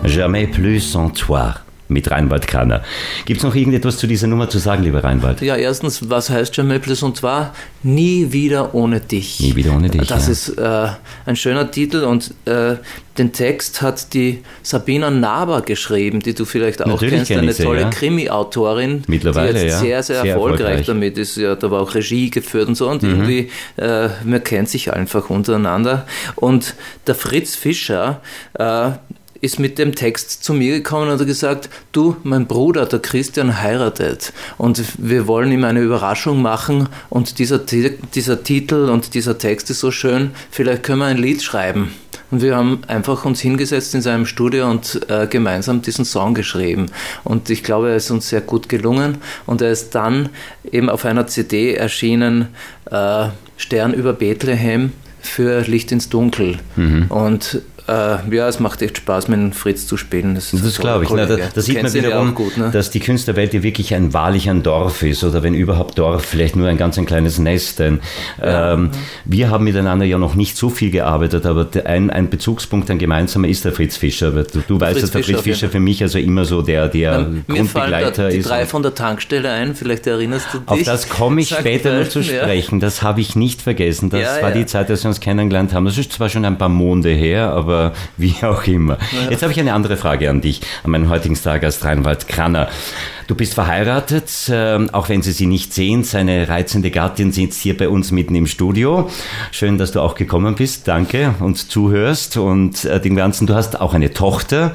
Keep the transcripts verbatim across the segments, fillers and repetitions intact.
Jamais plus sans toi mit Reinwald Kranner. Gibt es noch irgendetwas zu dieser Nummer zu sagen, lieber Reinwald? Ja, erstens, was heißt Jamais plus sans toi? Nie wieder ohne dich. Nie wieder ohne dich, Das ja. ist äh, ein schöner Titel und äh, den Text hat die Sabina Naber geschrieben, die du vielleicht auch Natürlich kennst, kenn eine ich sie, tolle ja. Krimi-Autorin, Mittlerweile, die jetzt ja. sehr, sehr, Sehr erfolgreich, erfolgreich. damit ist. Ja, da war auch Regie geführt und so und Mhm. irgendwie, äh, man kennt sich einfach untereinander. Und der Fritz Fischer äh, ist mit dem Text zu mir gekommen und hat gesagt, du, mein Bruder, der Christian, heiratet und wir wollen ihm eine Überraschung machen und dieser, dieser Titel und dieser Text ist so schön, vielleicht können wir ein Lied schreiben. Und wir haben einfach uns hingesetzt in seinem Studio und äh, gemeinsam diesen Song geschrieben. Und ich glaube, er ist uns sehr gut gelungen und er ist dann eben auf einer C D erschienen, äh, Stern über Bethlehem für Licht ins Dunkel. Mhm. Und Äh, ja, es macht echt Spaß, mit Fritz zu spielen. Das, Das glaube ich. Na, da, da sieht man wiederum, gut, ne? dass die Künstlerwelt ja wirklich ein wahrlich ein Dorf ist oder wenn überhaupt Dorf, vielleicht nur ein ganz ein kleines Nest. Denn Ja. ähm, wir haben miteinander ja noch nicht so viel gearbeitet, aber ein, ein Bezugspunkt, ein gemeinsamer ist der Fritz Fischer. Du, du weißt, dass der Fritz Fischer für mich also immer so der, der Mir Grundbegleiter fallen da die ist. drei von der Tankstelle ein, vielleicht erinnerst du dich. Auf das komme ich Sag später mal, noch zu ja. sprechen. Das habe ich nicht vergessen. Das Ja, war ja. die Zeit, als wir uns kennengelernt haben. Das ist zwar schon ein paar Monde her, aber wie auch immer. Ja. Jetzt habe ich eine andere Frage an dich, an meinen heutigen Stargast Reinwald Kranner. Du bist verheiratet, ähm, auch wenn Sie sie nicht sehen. Seine reizende Gattin sitzt hier bei uns mitten im Studio. Schön, dass du auch gekommen bist. Danke und zuhörst und äh, den ganzen. Du hast auch eine Tochter.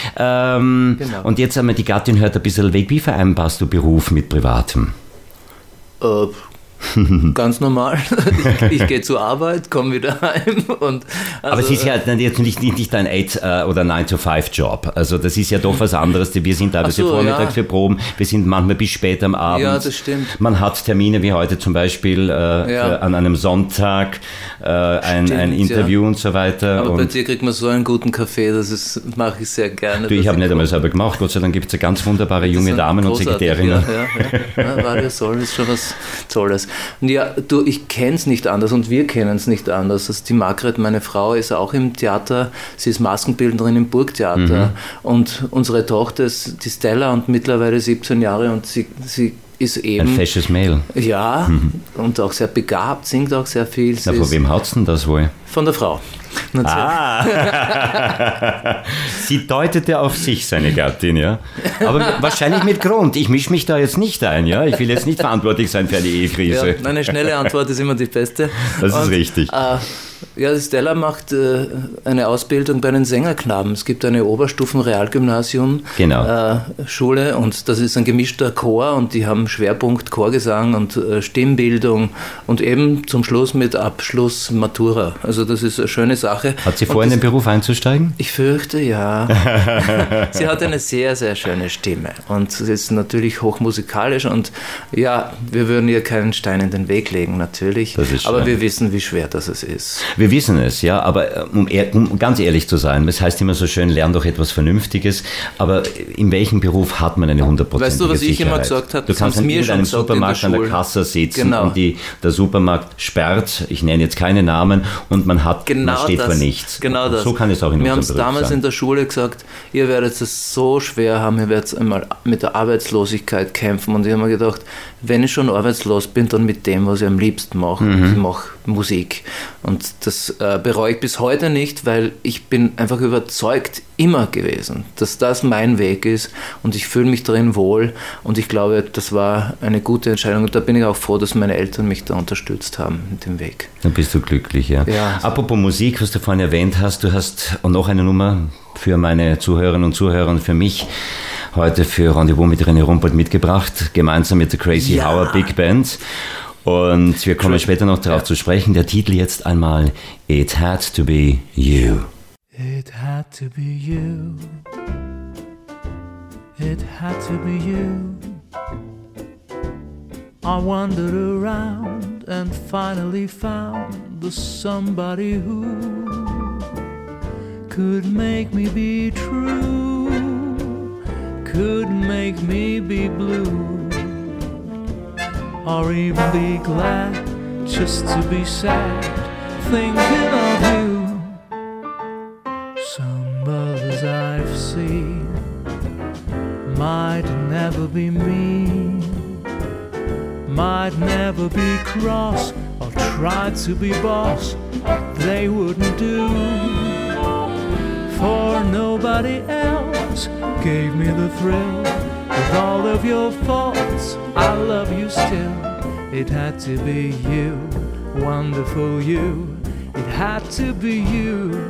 Ähm, Genau. Und jetzt einmal die Gattin hört ein bisschen weg. Wie vereinbarst du Beruf mit Privatem? Äh, ganz normal. Ich, ich gehe zur Arbeit, komme wieder heim. Und also, Aber es ist ja jetzt nicht, nicht, nicht ein acht oder nine to five Job. Also das ist ja doch was anderes. Wir sind teilweise Ach so, vormittags ja. für Proben, wir sind manchmal bis spät am Abend. Ja, das stimmt. Man hat Termine wie heute zum Beispiel äh, Ja. für, an einem Sonntag, äh, ein, Stimmt, ein Interview ja. und so weiter. Aber und bei dir kriegt man so einen guten Kaffee, das ist, mache ich sehr gerne. du, ich dass habe nicht einmal komme. selber gemacht. Gott sei Dank gibt es ja ganz wunderbare Das junge sind Damen und großartig, Sekretärinnen. Ja, ja, ja. Ja, Radio Soll ist schon was Tolles. Und ja, du, ich kenne es nicht anders und wir kennen es nicht anders. Also die Margret, meine Frau, ist auch im Theater. Sie ist Maskenbildnerin im Burgtheater. Mhm. Und unsere Tochter ist die Stella und mittlerweile siebzehn Jahre und sie, sie ist eben... Ein fesches Mail. Ja, mhm. und auch sehr begabt, singt auch sehr viel. Sie Na, von ist wem hat's denn das wohl? von der Frau. Ah. Sie deutete auf sich, seine Gattin, ja. Aber wahrscheinlich mit Grund. Ich mische mich da jetzt nicht ein, ja. Ich will jetzt nicht verantwortlich sein für eine Ehekrise. Ja, eine schnelle Antwort ist immer die beste. Das ist Und, richtig. Äh, ja, die Stella macht äh, eine Ausbildung bei den Sängerknaben. Es gibt eine Oberstufen-Realgymnasium Genau. äh, Schule und das ist ein gemischter Chor und die haben Schwerpunkt Chorgesang und äh, Stimmbildung und eben zum Schluss mit Abschluss Matura. Also das ist eine schöne Sache. Hat sie Und vor, in das- den Beruf einzusteigen? Ich fürchte, ja. Sie hat eine sehr, sehr schöne Stimme und sie ist natürlich hochmusikalisch und ja, wir würden ihr keinen Stein in den Weg legen, natürlich. Das ist aber schön. wir wissen, wie schwer das es ist. Wir wissen es, ja, aber um, ehr- um ganz ehrlich zu sein, das heißt immer so schön, lern doch etwas Vernünftiges, aber in welchem Beruf hat man eine hundertprozentige Weißt du, was ich immer Sicherheit? gesagt habe? Du Das kannst haben in sie mir schon einem gesagt in Supermarkt der an der Schule. Kasse sitzen Genau. und die, der Supermarkt sperrt, ich nenne jetzt keine Namen, und man, hat, Genau man steht das, vor nichts. Genau das. So kann es auch in Wir haben es unserem Beruf damals sein. in der Schule gesagt, ihr werdet es so schwer haben, ihr werdet einmal mit der Arbeitslosigkeit kämpfen. Und ich habe mir gedacht, wenn ich schon arbeitslos bin, dann mit dem, was ich am liebsten mache. Mhm. Und ich mache Musik. Und das äh, bereue ich bis heute nicht, weil ich bin einfach überzeugt immer gewesen, dass das mein Weg ist und ich fühle mich darin wohl und ich glaube, das war eine gute Entscheidung und da bin ich auch froh, dass meine Eltern mich da unterstützt haben mit dem Weg. Dann bist du glücklich, ja. Ja. Apropos Musik, was du vorhin erwähnt hast, du hast noch eine Nummer für meine Zuhörerinnen und Zuhörer und für mich heute für Rendezvous mit René Rumpold mitgebracht, gemeinsam mit der Crazy Ja. Hour Big Band. Und wir kommen Cra- später noch darauf ja. zu sprechen. Der Titel jetzt einmal It Had to Be You. It had to be you. It had to be you. I wandered around and finally found the somebody who could make me be true, could make me be blue, or even be glad just to be sad, thinking of you. Some others I've see might never be mean, might never be cross or try to be boss. They wouldn't do, for nobody else gave me the thrill. With all of your faults, I love you still. It had to be you, wonderful you. It had to be you.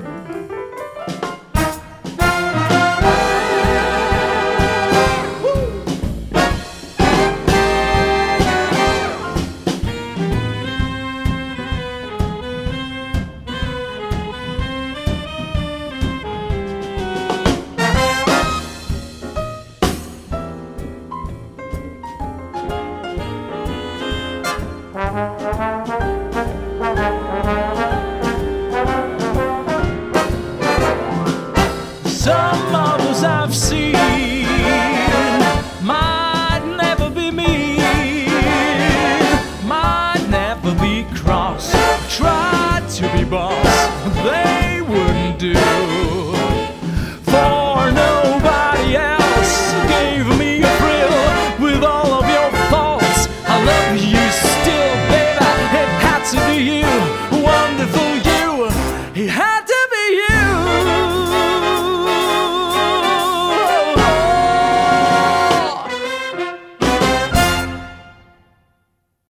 Some models I've seen might never be mean, might never be cross, try to be boss. They wouldn't do,